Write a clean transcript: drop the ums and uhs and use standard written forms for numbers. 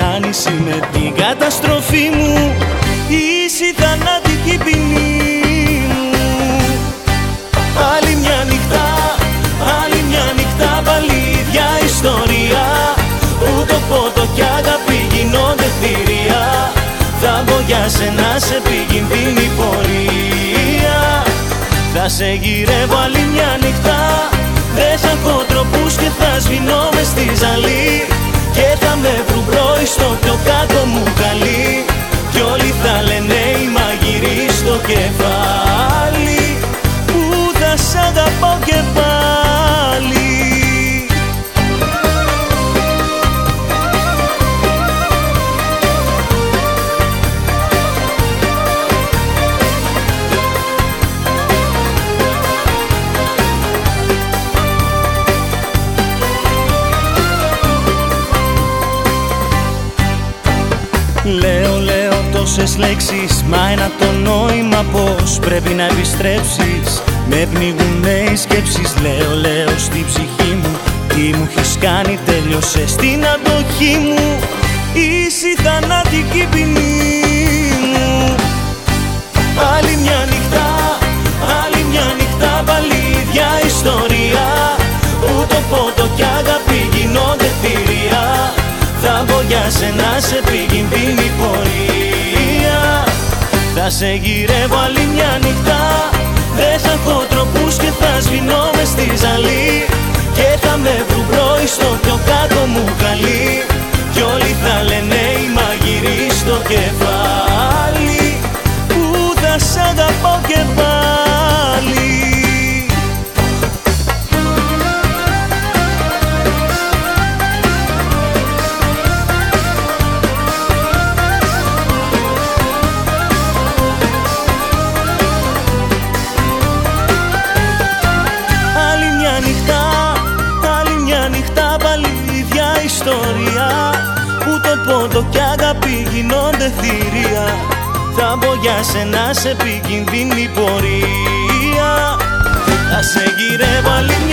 άνηση με την καταστροφή μου, είσαι η θανάτικη ποινή μου. Άλλη μια νυχτά, άλλη μια νυχτά, πάλι ίδια ιστορία, που το πότο κι αγάπη γίνονται θηρία. Θα μπω για σένα σε επικίνδυνη πορεία. Θα σε γυρεύω άλλη μια νυχτά, δεν θα έχω τρόπους και θα σβηνώ μες στη ζαλή. Και θα με βρουν πρωί στο πιο κάτω μου καλή, κι όλοι θα λένε η μαγειρή στο κεφάλι, που θα σ' αγαπάω και πάλι. Λέω τόσες λέξεις, μα ένα το νόημα πως πρέπει να επιστρέψεις. Με πνίγουνε οι σκέψεις, λέω στην ψυχή μου, τι μου έχεις κάνει, τέλειωσε στην αντοχή μου. Είσαι η θανάτικη ποινή μου. Άλλη μια νυχτά, άλλη μια νυχτά, πάλι ίδια ιστορία, που το πότο κι αγάπη γίνονται θηρία. Θα μπω για σένα σε επικίνδυνη πορεία. Θα σε γυρεύω άλλη μια νυχτά, δεν θα έχω τρόπους και θα σβηνώ μες στη ζαλή. Και θα με βρουν πρωί στο πιο κάτω μου καλή, κι όλοι θα λένε η μαγειρή στο κεφάλι, που θα σ' αγαπάω και πάλι. Που το πόντο κι αγάπη γίνονται θηρία. Θα μπω για σένα σε επικίνδυνη πορεία. Θα σε γυρεύω άλλη